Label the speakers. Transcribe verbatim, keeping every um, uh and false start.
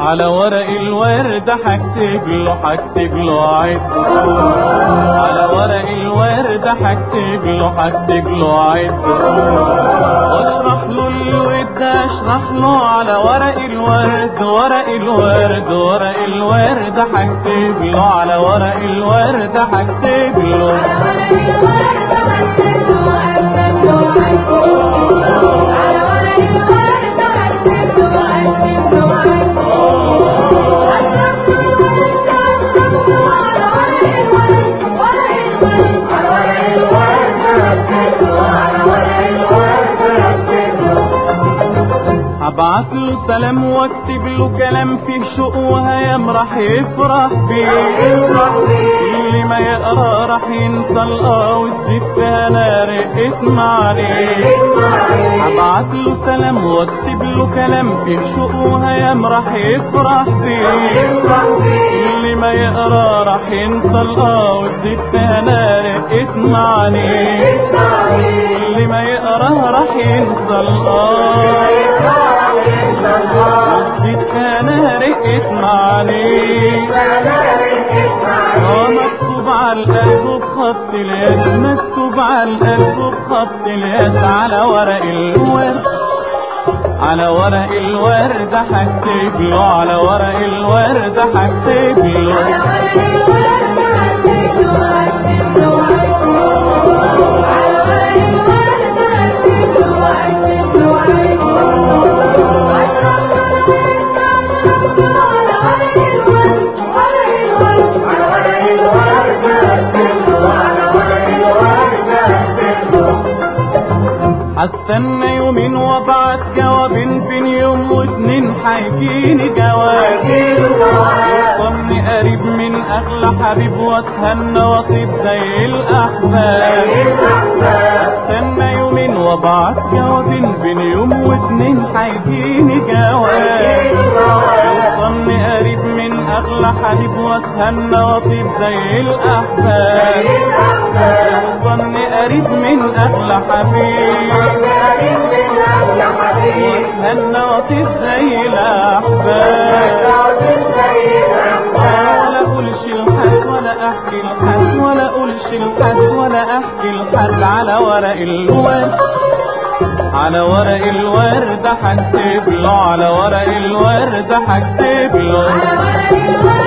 Speaker 1: على ورق الورد هكتب له هكتب له عد، على ورق الورد هكتب له هكتب له عد، واشرح له الود اشرح له على ورق الورد، ورق الورد ورق الورد هكتب له على ورق الورد هكتب له ابعت له سلام واكتب له كلام فيه شوق وهيام راح يفرح بيه، اللي ما يقرا راح ينسى الاه والزيت فيها نار اسمع عليه. ابعت له سلام واكتب له كلام فيه شوق وهيام راح يفرح بيه، اللي ما يقرا راح ينسى الاه والزيت فيها نار اسمع عليه، اللي ما يقرا راح ينسى الاه والزيت انا رقت معاني، مكتوب على القلب بخط اليد، مكتوب على القلب بخط اليد، على ورق الورد على ورق الورد هكتب له على ورق الورد هكتب له هستنى يومين وابعت جوابين بين يوم واتنين هيجيني جواب، يوصلني قريب من اغلى حبيب واتهنى واطيب زي الاحباب. هستنى يومين وابعت جوابين بين يوم واتنين هيجيني جواب، يوصلني قريب من اغلى حبيب واتهنى واطيب زي الاحباب، يوصلني قريب من اغلى حبيب واتهنى واطيب زي الاحباب، ولا اقولش لحد ولا احكي لحد ولا اقولش لحد ولا احكي لحد، على ورق الورد على ورق الورد هكتب له على ورق الورد هكتب له